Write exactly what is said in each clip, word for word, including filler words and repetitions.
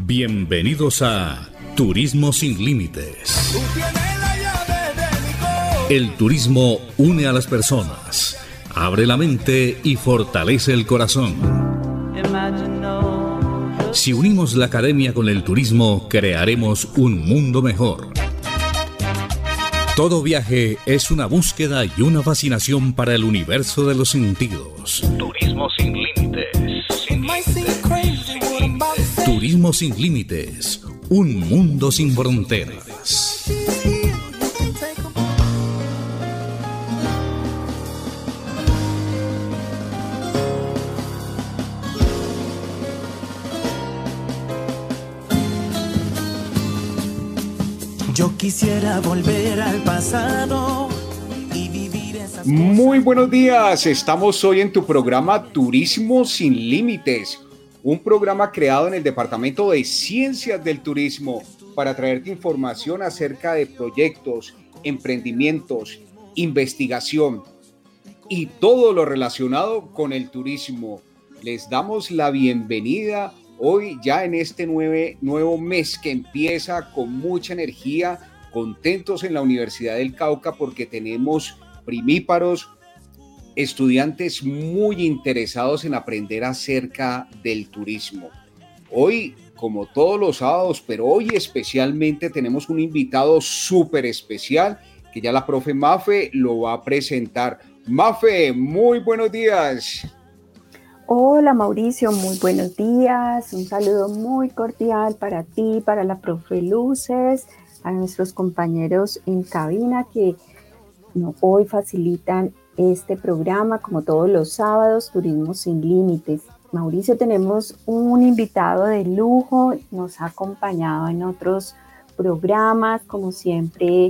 Bienvenidos a Turismo Sin Límites. El turismo une a las personas, abre la mente y fortalece el corazón. Si unimos la academia con el turismo, crearemos un mundo mejor. Todo viaje es una búsqueda y una fascinación para el universo de los sentidos. Turismo sin límites. Sin límites. Turismo sin límites. Un mundo sin fronteras. Yo quisiera volver al pasado y vivir esas cosas. Muy buenos días, estamos hoy en tu programa Turismo Sin Límites, un programa creado en el Departamento de Ciencias del Turismo para traerte información acerca de proyectos, emprendimientos, investigación y todo lo relacionado con el turismo. Les damos la bienvenida hoy ya en este nueve, nuevo mes que empieza con mucha energía, contentos en la Universidad del Cauca porque tenemos primíparos, estudiantes muy interesados en aprender acerca del turismo. Hoy, como todos los sábados, pero hoy especialmente tenemos un invitado súper especial que ya la profe Mafe lo va a presentar. Mafe, muy buenos días. Hola Mauricio, muy buenos días, un saludo muy cordial para ti, para la profe Luces, a nuestros compañeros en cabina que no, hoy facilitan este programa como todos los sábados, Turismo Sin Límites. Mauricio, tenemos un invitado de lujo, nos ha acompañado en otros programas, como siempre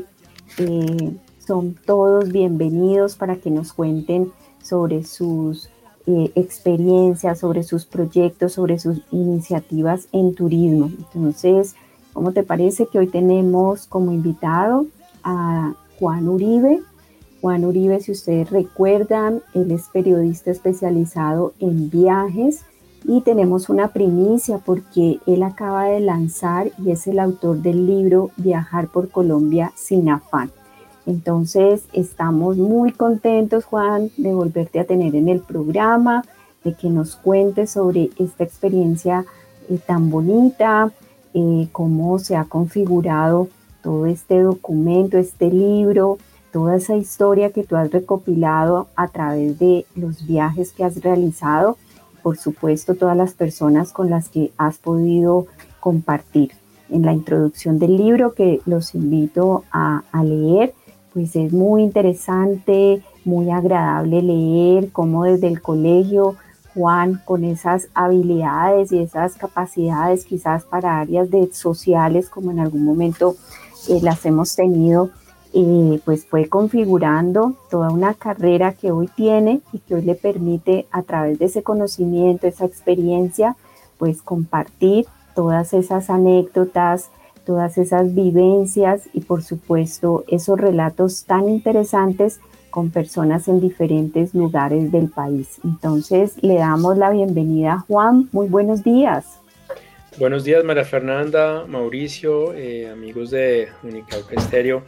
eh, son todos bienvenidos para que nos cuenten sobre sus Eh, experiencias, sobre sus proyectos, sobre sus iniciativas en turismo. Entonces, ¿cómo te parece que hoy tenemos como invitado a Juan Uribe? Juan Uribe, si ustedes recuerdan, él es periodista especializado en viajes y tenemos una primicia porque él acaba de lanzar y es el autor del libro Viajar por Colombia sin afán. Entonces, estamos muy contentos, Juan, de volverte a tener en el programa, de que nos cuentes sobre esta experiencia eh, tan bonita, eh, cómo se ha configurado todo este documento, este libro, toda esa historia que tú has recopilado a través de los viajes que has realizado, por supuesto, todas las personas con las que has podido compartir. En la introducción del libro, que los invito a, a leer, pues es muy interesante, muy agradable leer cómo desde el colegio Juan, con esas habilidades y esas capacidades quizás para áreas de sociales como en algún momento eh, las hemos tenido, eh, pues fue configurando toda una carrera que hoy tiene y que hoy le permite a través de ese conocimiento, esa experiencia, pues compartir todas esas anécdotas, todas esas vivencias y por supuesto esos relatos tan interesantes con personas en diferentes lugares del país. Entonces le damos la bienvenida a Juan. Muy buenos días. Buenos días María Fernanda, Mauricio, eh, amigos de Unicauca Estéreo.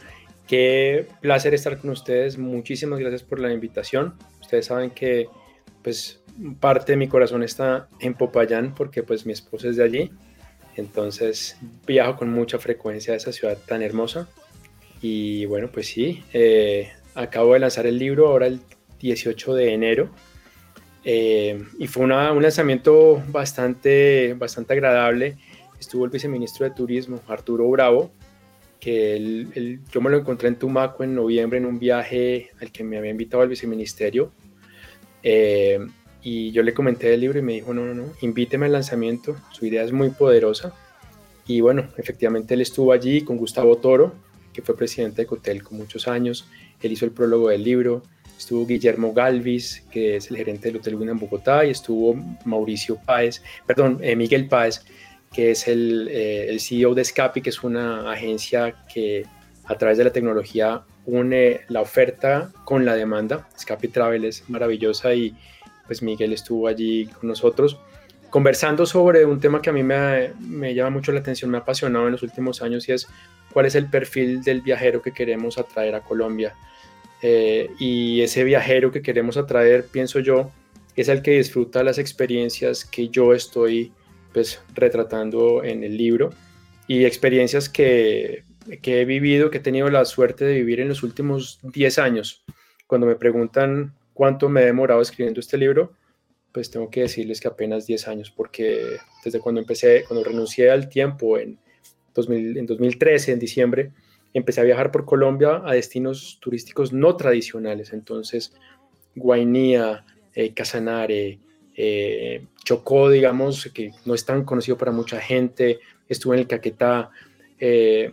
Qué placer estar con ustedes. Muchísimas gracias por la invitación. Ustedes saben que pues parte de mi corazón está en Popayán porque pues mi esposa es de allí. Entonces viajo con mucha frecuencia a esa ciudad tan hermosa y bueno, pues sí, eh, acabo de lanzar el libro ahora el dieciocho de enero eh, y fue una, un lanzamiento bastante, bastante agradable. Estuvo el viceministro de Turismo, Arturo Bravo, que él, él, yo me lo encontré en Tumaco en noviembre en un viaje al que me había invitado al viceministerio. Eh, Y yo le comenté del libro y me dijo, no, no, no, invíteme al lanzamiento, su idea es muy poderosa. Y bueno, efectivamente él estuvo allí con Gustavo Toro, que fue presidente de Cotelco muchos años. Él hizo el prólogo del libro. Estuvo Guillermo Galvis, que es el gerente del Hotel Wynn en Bogotá, y estuvo Mauricio Páez, perdón, eh, Miguel Páez, que es el, eh, el C E O de Escapi, que es una agencia que a través de la tecnología une la oferta con la demanda. Escapi Travel es maravillosa y pues Miguel estuvo allí con nosotros. conversando sobre un tema que a mí me, me llama mucho la atención, me ha apasionado en los últimos años, y es cuál es el perfil del viajero que queremos atraer a Colombia. Eh, y ese viajero que queremos atraer, pienso yo, es el que disfruta las experiencias que yo estoy pues, retratando en el libro, y experiencias que, que he vivido, que he tenido la suerte de vivir en los últimos diez años. Cuando me preguntan cuánto me he demorado escribiendo este libro, pues tengo que decirles que apenas diez años, porque desde cuando empecé, cuando renuncié al tiempo en, dos mil, en dos mil trece, en diciembre, empecé a viajar por Colombia a destinos turísticos no tradicionales. Entonces, Guainía, eh, Casanare, eh, Chocó, digamos, que no es tan conocido para mucha gente, estuve en el Caquetá, eh,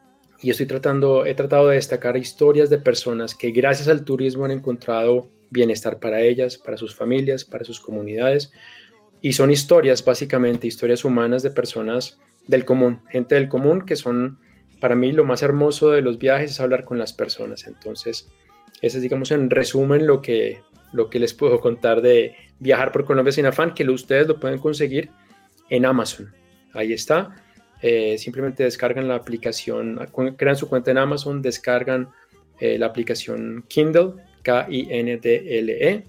y estoy tratando, he tratado de destacar historias de personas que gracias al turismo han encontrado bienestar para ellas, para sus familias, para sus comunidades, y son historias, básicamente, historias humanas de personas del común, gente del común, que son, para mí, lo más hermoso de los viajes es hablar con las personas. Entonces, ese es, digamos, en resumen lo que, lo que les puedo contar de Viajar por Colombia sin afán, que lo, ustedes lo pueden conseguir en Amazon. Ahí está. Eh, simplemente descargan la aplicación, crean su cuenta en Amazon, descargan eh, la aplicación Kindle, K I N D L E,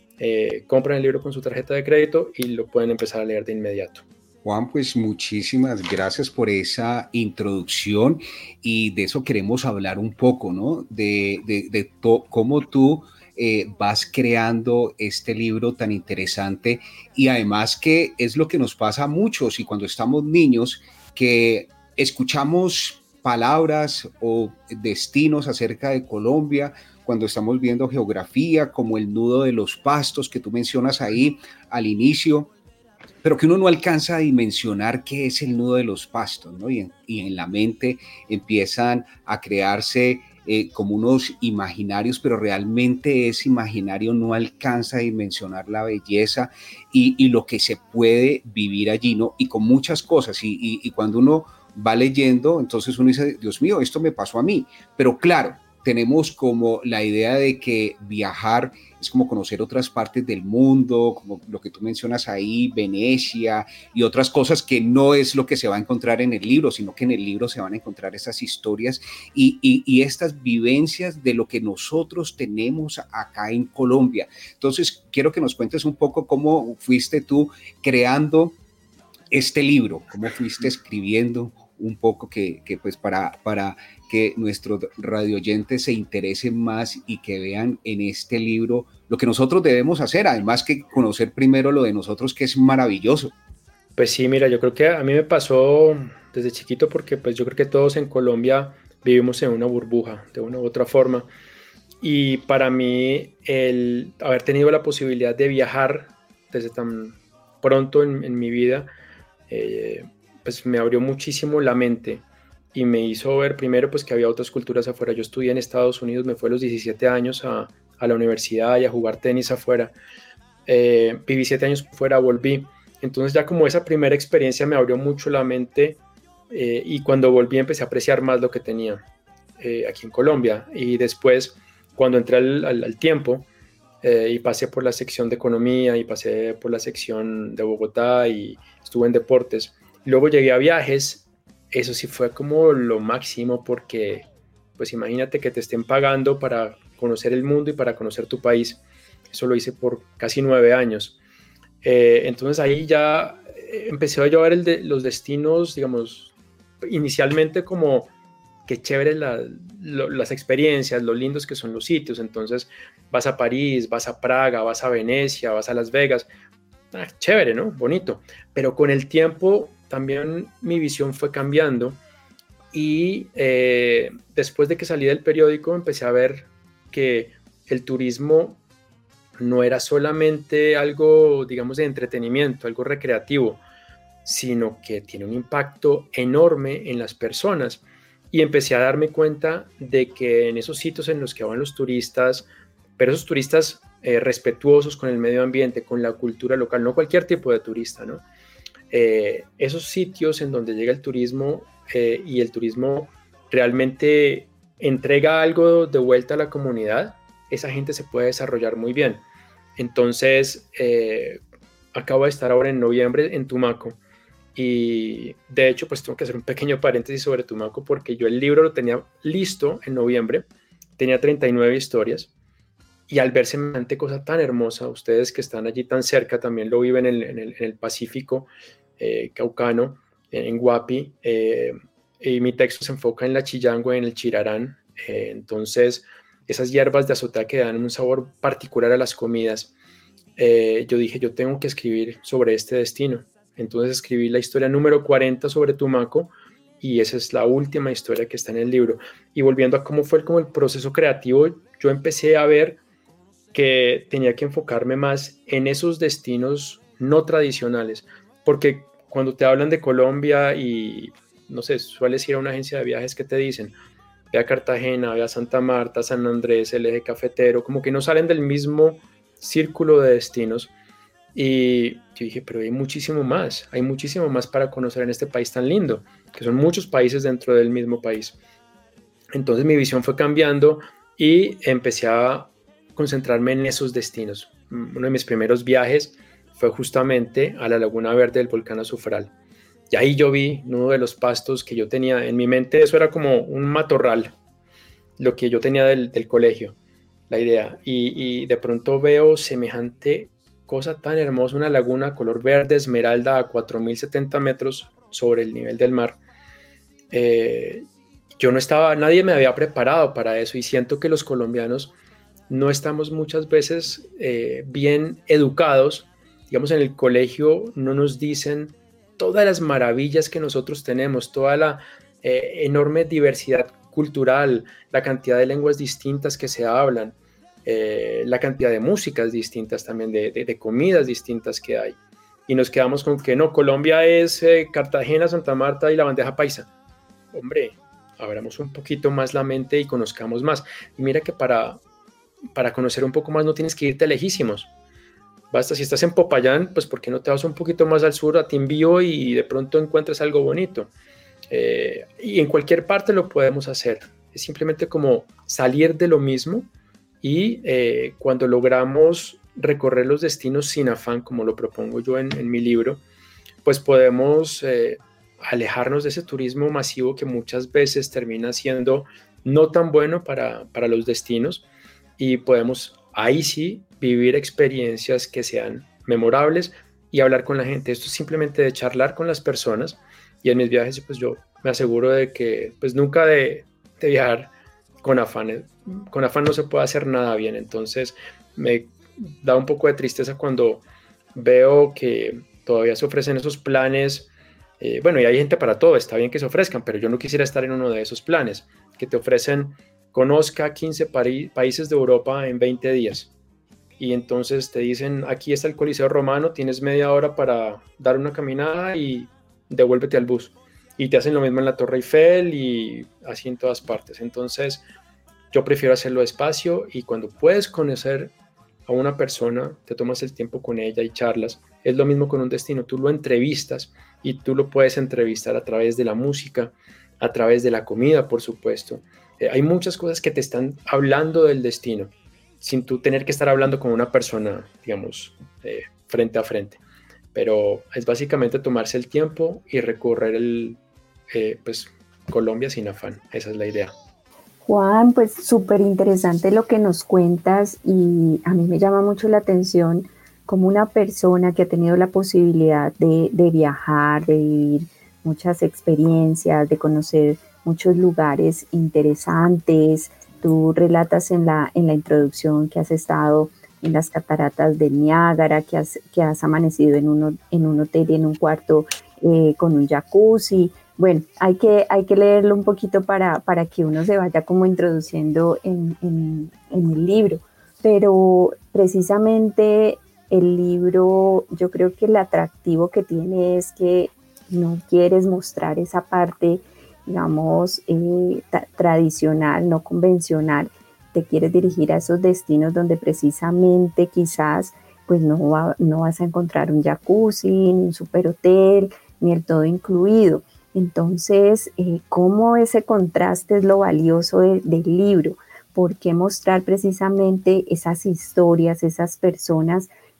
eh, compran el libro con su tarjeta de crédito y lo pueden empezar a leer de inmediato. Juan, pues muchísimas gracias por esa introducción, y de eso queremos hablar un poco, ¿no? De, de, de to, cómo tú eh, vas creando este libro tan interesante, y además que es lo que nos pasa a muchos, y cuando estamos niños, que escuchamos palabras o destinos acerca de Colombia, cuando estamos viendo geografía, como el nudo de los Pastos que tú mencionas ahí al inicio, pero que uno no alcanza a dimensionar qué es el nudo de los Pastos, ¿no? Y en, y en la mente empiezan a crearse eh, como unos imaginarios, pero realmente ese imaginario no alcanza a dimensionar la belleza y, y lo que se puede vivir allí, ¿no? Y con muchas cosas, y, y, y cuando uno va leyendo, entonces uno dice, Dios mío, esto me pasó a mí, pero claro, tenemos como la idea de que viajar es como conocer otras partes del mundo, como lo que tú mencionas ahí, Venecia y otras cosas, que no es lo que se va a encontrar en el libro, sino que en el libro se van a encontrar esas historias y, y, y estas vivencias de lo que nosotros tenemos acá en Colombia. Entonces, quiero que nos cuentes un poco cómo fuiste tú creando este libro, cómo fuiste escribiendo un poco, que, que pues para, para que nuestros radioyentes se interesen más y que vean en este libro lo que nosotros debemos hacer, además que conocer primero lo de nosotros, que es maravilloso. Pues sí, mira, yo creo que a mí me pasó desde chiquito, porque pues yo creo que todos en Colombia vivimos en una burbuja de una u otra forma, y para mí el haber tenido la posibilidad de viajar desde tan pronto en, en mi vida, eh, pues me abrió muchísimo la mente y me hizo ver primero pues que había otras culturas afuera. Yo estudié en Estados Unidos, me fui a los diecisiete años a, a la universidad y a jugar tenis afuera. Eh, viví siete años fuera, volví. Entonces ya como esa primera experiencia me abrió mucho la mente, eh, y cuando volví empecé a apreciar más lo que tenía eh, aquí en Colombia. Y después, cuando entré al, al, al tiempo eh, y pasé por la sección de economía y pasé por la sección de Bogotá y estuve en deportes, luego llegué a viajes. Eso sí fue como lo máximo, porque pues imagínate que te estén pagando para conocer el mundo y para conocer tu país. Eso lo hice por casi nueve años. Eh, entonces ahí ya empecé a llevar el de, los destinos, digamos, inicialmente como que chévere la, lo, las experiencias, lo lindos que son los sitios. Entonces vas a París, vas a Praga, vas a Venecia, vas a Las Vegas. Ah, chévere, ¿no? Bonito. Pero con el tiempo también mi visión fue cambiando, y eh, después de que salí del periódico empecé a ver que el turismo no era solamente algo, digamos, de entretenimiento, algo recreativo, sino que tiene un impacto enorme en las personas. Y empecé a darme cuenta de que en esos sitios en los que van los turistas, pero esos turistas eh, respetuosos con el medio ambiente, con la cultura local, no cualquier tipo de turista, ¿no? Eh, esos sitios en donde llega el turismo eh, y el turismo realmente entrega algo de vuelta a la comunidad, esa gente se puede desarrollar muy bien. Entonces, eh, acabo de estar ahora en noviembre en Tumaco. Y de hecho, pues tengo que hacer un pequeño paréntesis sobre Tumaco, porque yo el libro lo tenía listo en noviembre, tenía treinta y nueve historias, y al ver semejante cosa tan hermosa, ustedes que están allí tan cerca, también lo viven en, en, el, en el Pacífico eh, Caucano, en Guapi, eh, y mi texto se enfoca en la chillangua, en el chirarán, eh, entonces esas hierbas de azotea que dan un sabor particular a las comidas, eh, yo dije, yo tengo que escribir sobre este destino. Entonces escribí la historia número cuarenta sobre Tumaco, y esa es la última historia que está en el libro. Y volviendo a cómo fue como el proceso creativo, yo empecé a ver que tenía que enfocarme más en esos destinos no tradicionales, porque cuando te hablan de Colombia y, no sé, sueles ir a una agencia de viajes que te dicen, ve a Cartagena, ve a Santa Marta, San Andrés, el eje cafetero, como que no salen del mismo círculo de destinos. Y yo dije, pero hay muchísimo más, hay muchísimo más para conocer en este país tan lindo, que son muchos países dentro del mismo país. Entonces mi visión fue cambiando y empecé a concentrarme en esos destinos. Uno de mis primeros viajes fue justamente a la Laguna Verde del volcán Azufral. Y ahí yo vi uno de los pastos que yo tenía en mi mente, eso era como un matorral, lo que yo tenía del, del colegio, la idea. Y, y de pronto veo semejante cosa tan hermosa, una laguna color verde esmeralda a cuatro mil setenta metros sobre el nivel del mar. Eh, yo no estaba, nadie me había preparado para eso, y siento que los colombianos no estamos muchas veces eh, bien educados. Digamos, en el colegio no nos dicen todas las maravillas que nosotros tenemos, toda la eh, enorme diversidad cultural, la cantidad de lenguas distintas que se hablan, Eh, la cantidad de músicas distintas también, de, de, de comidas distintas que hay. Y nos quedamos con que no, Colombia es eh, Cartagena, Santa Marta y la bandeja paisa. Hombre, abramos un poquito más la mente y conozcamos más. Y mira que para, para conocer un poco más no tienes que irte lejísimos. Basta, si estás en Popayán, pues ¿por qué no te vas un poquito más al sur, a Timbío, y de pronto encuentras algo bonito? Eh, y en cualquier parte lo podemos hacer. Es simplemente como salir de lo mismo. Y eh, cuando logramos recorrer los destinos sin afán, como lo propongo yo en, en mi libro, pues podemos eh, alejarnos de ese turismo masivo que muchas veces termina siendo no tan bueno para, para los destinos, y podemos ahí sí vivir experiencias que sean memorables y hablar con la gente. Esto es simplemente de charlar con las personas, y en mis viajes pues yo me aseguro de que pues nunca de, de viajar con afán. Con afán no se puede hacer nada bien. Entonces me da un poco de tristeza cuando veo que todavía se ofrecen esos planes. Eh, bueno, y hay gente para todo, está bien que se ofrezcan, pero yo no quisiera estar en uno de esos planes que te ofrecen: conozca quince pari- países de Europa en veinte días. Y entonces te dicen, aquí está el Coliseo Romano, tienes media hora para dar una caminada y devuélvete al bus. Y te hacen lo mismo en la Torre Eiffel y así en todas partes. Entonces yo prefiero hacerlo despacio, y cuando puedes conocer a una persona, te tomas el tiempo con ella y charlas. Es lo mismo con un destino, tú lo entrevistas, y tú lo puedes entrevistar a través de la música, a través de la comida, por supuesto. Eh, hay muchas cosas que te están hablando del destino, sin tú tener que estar hablando con una persona, digamos, eh, frente a frente. Pero es básicamente tomarse el tiempo y recorrer el, eh, pues, Colombia sin afán. Esa es la idea. Juan, pues súper interesante lo que nos cuentas, y a mí me llama mucho la atención como una persona que ha tenido la posibilidad de, de viajar, de vivir muchas experiencias, de conocer muchos lugares interesantes. Tú relatas en la, en la introducción que has estado en las cataratas del Niágara, que has, que has amanecido en, uno, en un hotel y en un cuarto eh, con un jacuzzi. Bueno, hay que, hay que leerlo un poquito para, para que uno se vaya como introduciendo en, en, en el libro. Pero precisamente el libro, yo creo que el atractivo que tiene es que no quieres mostrar esa parte, digamos, eh, tra- tradicional, no convencional. Te quieres dirigir a esos destinos donde precisamente quizás pues no, va, no vas a encontrar un jacuzzi, ni un superhotel, ni el todo incluido. Entonces, eh, ¿cómo ese contraste es lo valioso de, del libro? ¿Por qué mostrar precisamente esas historias, esas personas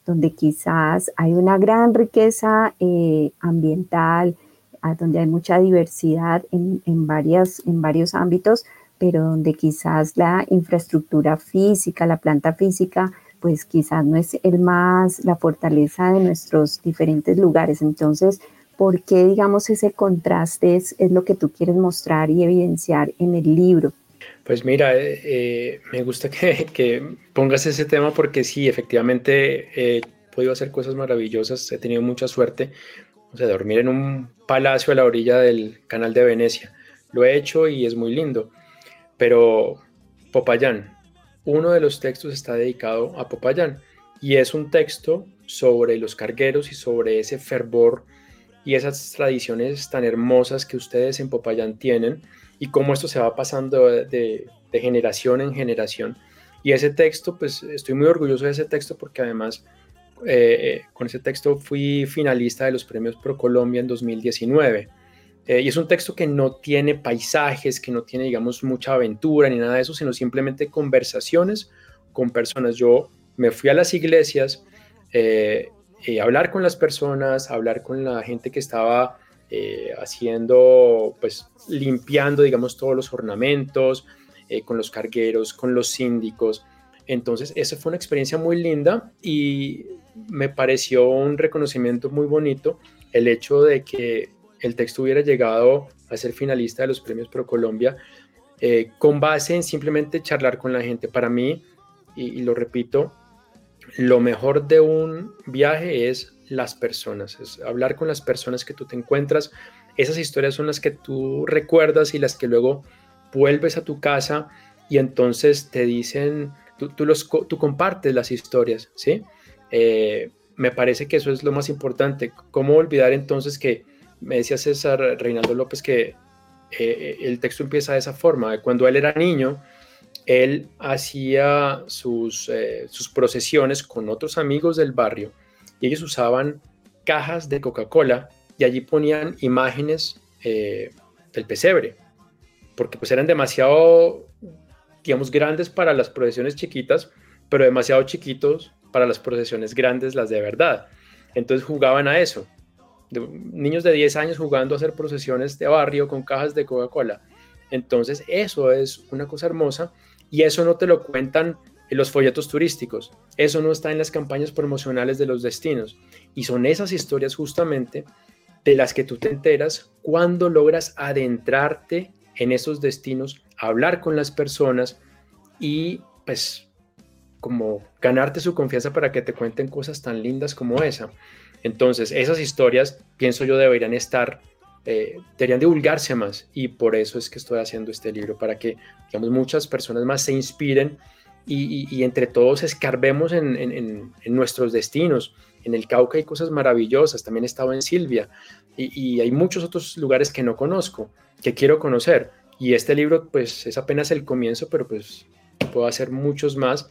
donde quizás hay una gran riqueza eh, ambiental, a donde hay mucha diversidad en, en, varias, en varios ámbitos, pero donde quizás la infraestructura física, la planta física, pues quizás no es el más, la fortaleza de nuestros diferentes lugares. Entonces, ¿por qué, digamos, ese contraste es, es lo que tú quieres mostrar y evidenciar en el libro? Pues mira, eh, me gusta que, que pongas ese tema porque sí, efectivamente he podido hacer cosas maravillosas, he tenido mucha suerte, o sea, dormir en un palacio a la orilla del Canal de Venecia. Lo he hecho y es muy lindo, pero Popayán, uno de los textos está dedicado a Popayán y es un texto sobre los cargueros y sobre ese fervor y esas tradiciones tan hermosas que ustedes en Popayán tienen y cómo esto se va pasando de, de, de generación en generación. Y ese texto, pues estoy muy orgulloso de ese texto porque además eh, con ese texto fui finalista de los premios ProColombia en dos mil diecinueve. Eh, y es un texto que no tiene paisajes, que no tiene, digamos, mucha aventura ni nada de eso, sino simplemente conversaciones con personas. Yo me fui a las iglesias, eh, eh, a hablar con las personas, a hablar con la gente que estaba eh, haciendo, pues, limpiando, digamos, todos los ornamentos, eh, con los cargueros, con los síndicos. Entonces, esa fue una experiencia muy linda y me pareció un reconocimiento muy bonito el hecho de que el texto hubiera llegado a ser finalista de los premios ProColombia eh, con base en simplemente charlar con la gente. Para mí, y, y lo repito, lo mejor de un viaje es las personas, es hablar con las personas que tú te encuentras. Esas historias son las que tú recuerdas y las que luego vuelves a tu casa y entonces te dicen, tú, tú, los, tú compartes las historias, ¿sí? Eh, me parece que eso es lo más importante. ¿Cómo olvidar entonces que me decía César Reinaldo López que eh, el texto empieza de esa forma? Cuando él era niño, él hacía sus, eh, sus procesiones con otros amigos del barrio y ellos usaban cajas de Coca-Cola y allí ponían imágenes eh, del pesebre, porque pues eran demasiado, digamos, grandes para las procesiones chiquitas, pero demasiado chiquitos para las procesiones grandes, las de verdad. Entonces jugaban a eso. De, niños de diez años jugando a hacer procesiones de barrio con cajas de Coca-Cola. Entonces eso es una cosa hermosa y eso no te lo cuentan en los folletos turísticos, eso no está en las campañas promocionales de los destinos y son esas historias justamente de las que tú te enteras cuando logras adentrarte en esos destinos, hablar con las personas y pues como ganarte su confianza para que te cuenten cosas tan lindas como esa. Entonces esas historias pienso yo deberían estar Eh, deberían divulgarse más y por eso es que estoy haciendo este libro, para que, digamos, muchas personas más se inspiren y, y, y entre todos escarbemos en, en, en nuestros destinos. En el Cauca hay cosas maravillosas, también he estado en Silvia y, y hay muchos otros lugares que no conozco, que quiero conocer y este libro pues es apenas el comienzo, pero pues puedo hacer muchos más.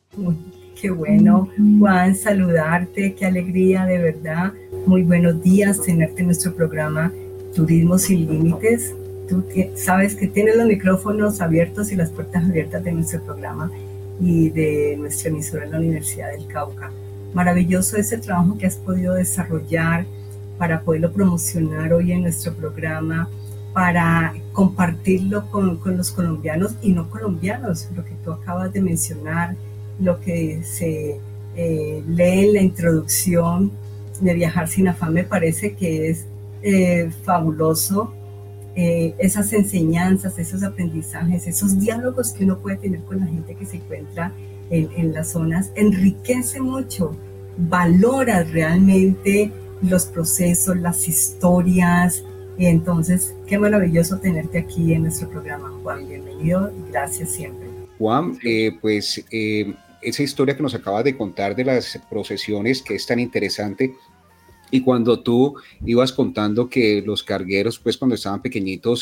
Qué bueno, Juan, saludarte, qué alegría, de verdad. Muy buenos días tenerte en nuestro programa Turismo Sin Límites. Tú sabes que tienes los micrófonos abiertos y las puertas abiertas de nuestro programa y de nuestra emisora en la Universidad del Cauca. Maravilloso ese trabajo que has podido desarrollar para poderlo promocionar hoy en nuestro programa, para compartirlo con, con los colombianos y no colombianos, lo que tú acabas de mencionar, lo que se eh, lee en la introducción de Viajar sin afán, me parece que es Eh, fabuloso, eh, esas enseñanzas, esos aprendizajes, esos diálogos que uno puede tener con la gente que se encuentra en, en las zonas, enriquece mucho, valora realmente los procesos, las historias, y entonces qué maravilloso tenerte aquí en nuestro programa, Juan. Bienvenido y gracias siempre. Juan, eh, pues eh, esa historia que nos acabas de contar de las procesiones, que es tan interesante. Y cuando tú ibas contando que los cargueros, pues cuando estaban pequeñitos,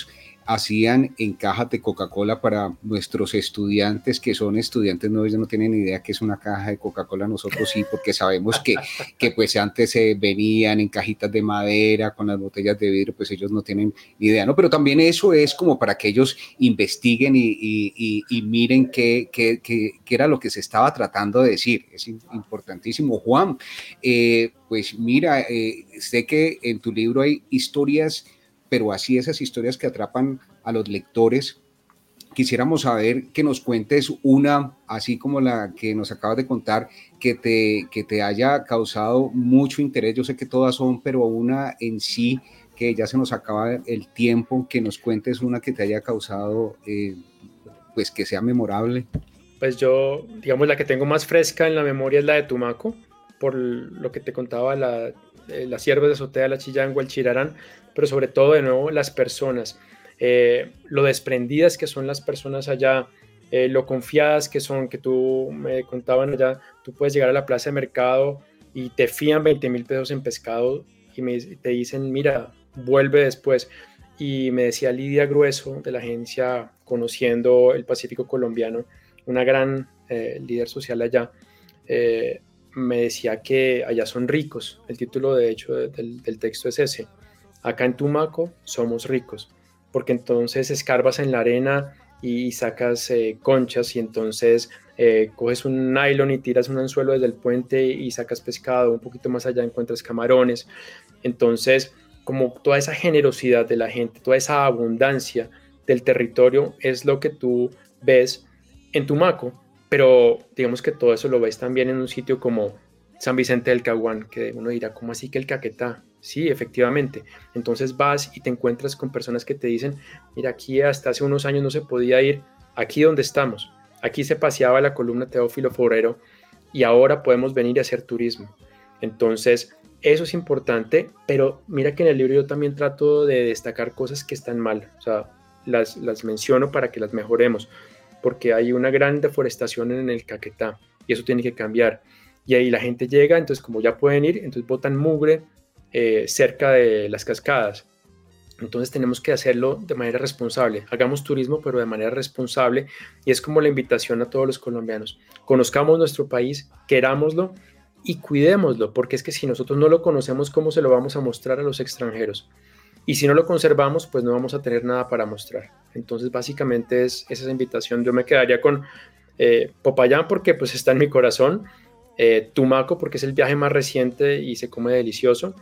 hacían en cajas de Coca-Cola para nuestros estudiantes que son estudiantes nuevos, ellos no tienen ni idea qué es una caja de Coca-Cola, nosotros sí, porque sabemos que, que pues antes se eh, venían en cajitas de madera con las botellas de vidrio, pues ellos no tienen ni idea, ¿no? Pero también eso es como para que ellos investiguen y, y, y, y miren qué, qué, qué, qué era lo que se estaba tratando de decir, es importantísimo. Juan, eh, pues mira, eh, sé que en tu libro hay historias, pero así esas historias que atrapan a los lectores. Quisiéramos saber que nos cuentes una, así como la que nos acabas de contar, que te, que te haya causado mucho interés. Yo sé que todas son, pero una en sí, que ya se nos acaba el tiempo, que nos cuentes una que te haya causado, eh, pues que sea memorable. Pues yo, digamos, la que tengo más fresca en la memoria es la de Tumaco, por lo que te contaba, la, eh, las siervas de azotea, la chillango, el chirarán, pero sobre todo, de nuevo, las personas, eh, lo desprendidas que son las personas allá, eh, lo confiadas que son, que tú me contaban allá, tú puedes llegar a la plaza de mercado y te fían veinte mil pesos en pescado y me, te dicen, mira, vuelve después. Y me decía Lidia Grueso de la agencia Conociendo el Pacífico Colombiano, una gran eh, líder social allá, eh, me decía que allá son ricos. El título de hecho de, del, del texto es ese: acá en Tumaco somos ricos, porque entonces escarbas en la arena y sacas eh, conchas y entonces eh, coges un nylon y tiras un anzuelo desde el puente y sacas pescado, un poquito más allá encuentras camarones. Entonces, como toda esa generosidad de la gente, toda esa abundancia del territorio es lo que tú ves en Tumaco, pero digamos que todo eso lo ves también en un sitio como San Vicente del Caguán, que uno dirá, ¿cómo así que el Caquetá? Sí, efectivamente. Entonces vas y te encuentras con personas que te dicen, mira, aquí hasta hace unos años no se podía ir, aquí donde estamos, aquí se paseaba la columna Teófilo Forero y ahora podemos venir a hacer turismo. Entonces, eso es importante, pero mira que en el libro yo también trato de destacar cosas que están mal, o sea, las, las menciono para que las mejoremos, porque hay una gran deforestación en el Caquetá y eso tiene que cambiar. Y ahí la gente llega, entonces como ya pueden ir, entonces botan mugre eh, cerca de las cascadas. Entonces tenemos que hacerlo de manera responsable. Hagamos turismo, pero de manera responsable. Y es como la invitación a todos los colombianos. Conozcamos nuestro país, querámoslo y cuidémoslo, porque es que si nosotros no lo conocemos, ¿cómo se lo vamos a mostrar a los extranjeros? Y si no lo conservamos, pues no vamos a tener nada para mostrar. Entonces básicamente es esa invitación. Yo me quedaría con eh, Popayán porque pues está en mi corazón, eh, Tumaco porque es el viaje más reciente y se come delicioso,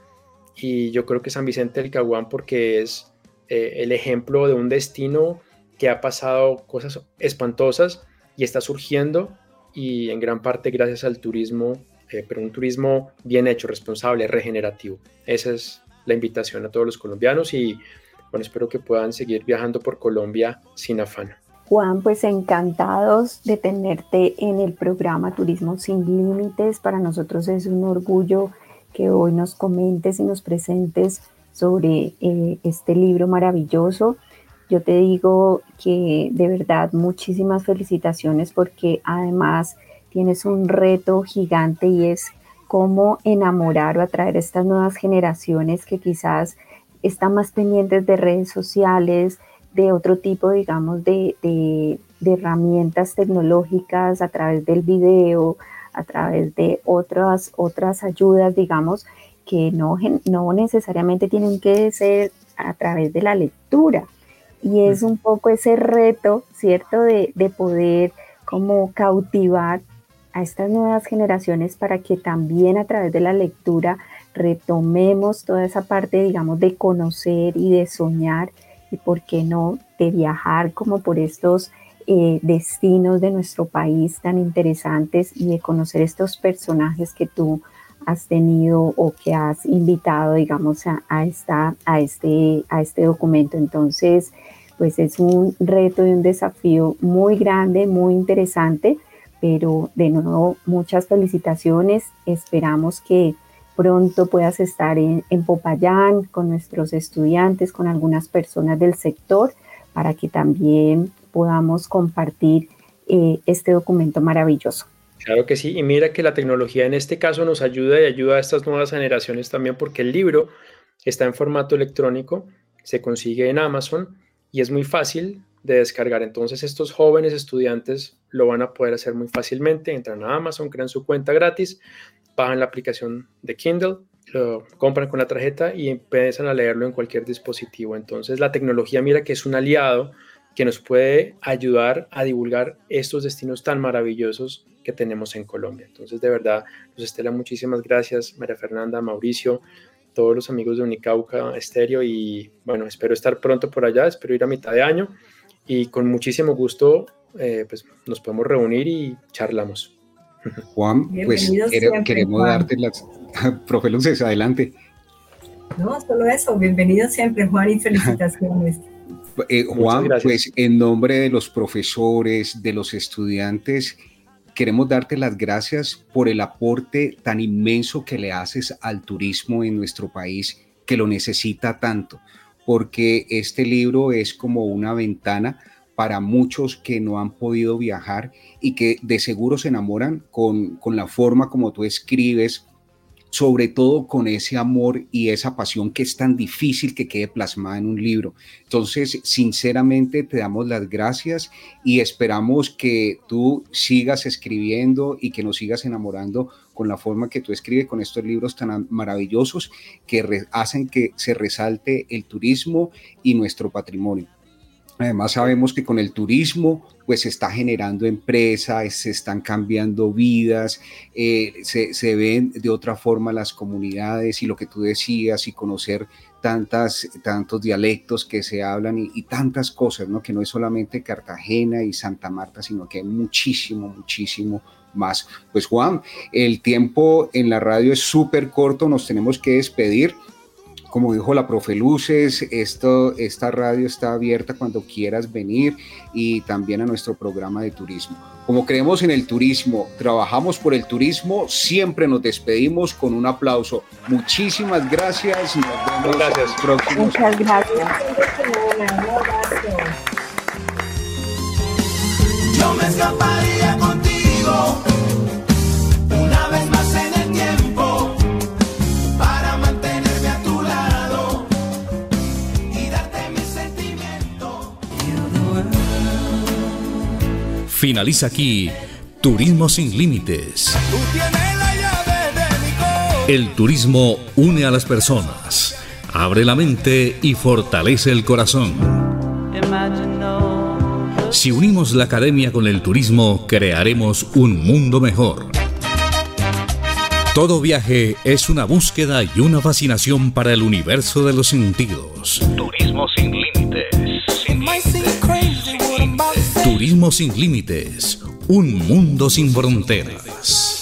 y yo creo que San Vicente del Caguán porque es eh, el ejemplo de un destino que ha pasado cosas espantosas y está surgiendo, y en gran parte gracias al turismo, eh, pero un turismo bien hecho, responsable, regenerativo. Esa es la invitación a todos los colombianos y bueno, espero que puedan seguir viajando por Colombia sin afán. Juan, pues encantados de tenerte en el programa Turismo Sin Límites. Para nosotros es un orgullo que hoy nos comentes y nos presentes sobre eh, este libro maravilloso. Yo te digo que de verdad muchísimas felicitaciones porque además tienes un reto gigante y es cómo enamorar o atraer a estas nuevas generaciones que quizás están más pendientes de redes sociales, de otro tipo, digamos, de, de, de herramientas tecnológicas a través del video, a través de otras, otras ayudas, digamos, que no, no necesariamente tienen que ser a través de la lectura. Y es un poco ese reto, ¿cierto?, de, de poder como cautivar a estas nuevas generaciones para que también a través de la lectura retomemos toda esa parte, digamos, de conocer y de soñar y, ¿por qué no?, de viajar como por estos eh, destinos de nuestro país tan interesantes y de conocer estos personajes que tú has tenido o que has invitado, digamos, a, a, esta, a, este, a este documento. Entonces, pues es un reto y un desafío muy grande, muy interesante, pero de nuevo, muchas felicitaciones. Esperamos que pronto puedas estar en, en Popayán con nuestros estudiantes, con algunas personas del sector, para que también podamos compartir eh, este documento maravilloso. Claro que sí, y mira que la tecnología en este caso nos ayuda y ayuda a estas nuevas generaciones también, porque el libro está en formato electrónico, se consigue en Amazon y es muy fácil de descargar. Entonces estos jóvenes estudiantes lo van a poder hacer muy fácilmente. Entran a Amazon, crean su cuenta gratis, bajan la aplicación de Kindle, lo compran con la tarjeta y empiezan a leerlo en cualquier dispositivo. Entonces la tecnología, mira que es un aliado que nos puede ayudar a divulgar estos destinos tan maravillosos que tenemos en Colombia. Entonces, de verdad, Luz Estela, muchísimas gracias, María Fernanda, Mauricio, todos los amigos de Unicauca Estéreo, y bueno, espero estar pronto por allá, espero ir a mitad de año y con muchísimo gusto eh, pues nos podemos reunir y charlamos. Juan, pues quere, queremos Juan. darte las... Profe Luces, adelante. No, solo eso, bienvenido siempre, Juan, y felicitaciones. Eh, Juan, pues en nombre de los profesores, de los estudiantes, queremos darte las gracias por el aporte tan inmenso que le haces al turismo en nuestro país, que lo necesita tanto, porque este libro es como una ventana para muchos que no han podido viajar y que de seguro se enamoran con, con la forma como tú escribes, sobre todo con ese amor y esa pasión que es tan difícil que quede plasmada en un libro. Entonces, sinceramente, te damos las gracias y esperamos que tú sigas escribiendo y que nos sigas enamorando con la forma que tú escribes, con estos libros tan maravillosos que re- hacen que se resalte el turismo y nuestro patrimonio. Además sabemos que con el turismo pues se está generando empresas, se están cambiando vidas, eh, se, se ven de otra forma las comunidades y lo que tú decías y conocer tantas, tantos dialectos que se hablan y, y tantas cosas, ¿no? Que no es solamente Cartagena y Santa Marta, sino que hay muchísimo, muchísimo más. Pues Juan, el tiempo en la radio es súper corto, nos tenemos que despedir. Como dijo la profe Luces, esto, esta radio está abierta cuando quieras venir y también a nuestro programa de turismo. Como creemos en el turismo, trabajamos por el turismo, siempre nos despedimos con un aplauso. Muchísimas gracias. Nos vemos gracias. en el próximo. Muchas gracias. Yo me escaparía contigo una vez más en el tiempo. Finaliza aquí Turismo sin Límites. El turismo une a las personas, abre la mente y fortalece el corazón. Si unimos la academia con el turismo, crearemos un mundo mejor. Todo viaje es una búsqueda y una fascinación para el universo de los sentidos. Turismo sin límites. Sin límites. Turismo sin límites. Un mundo sin fronteras.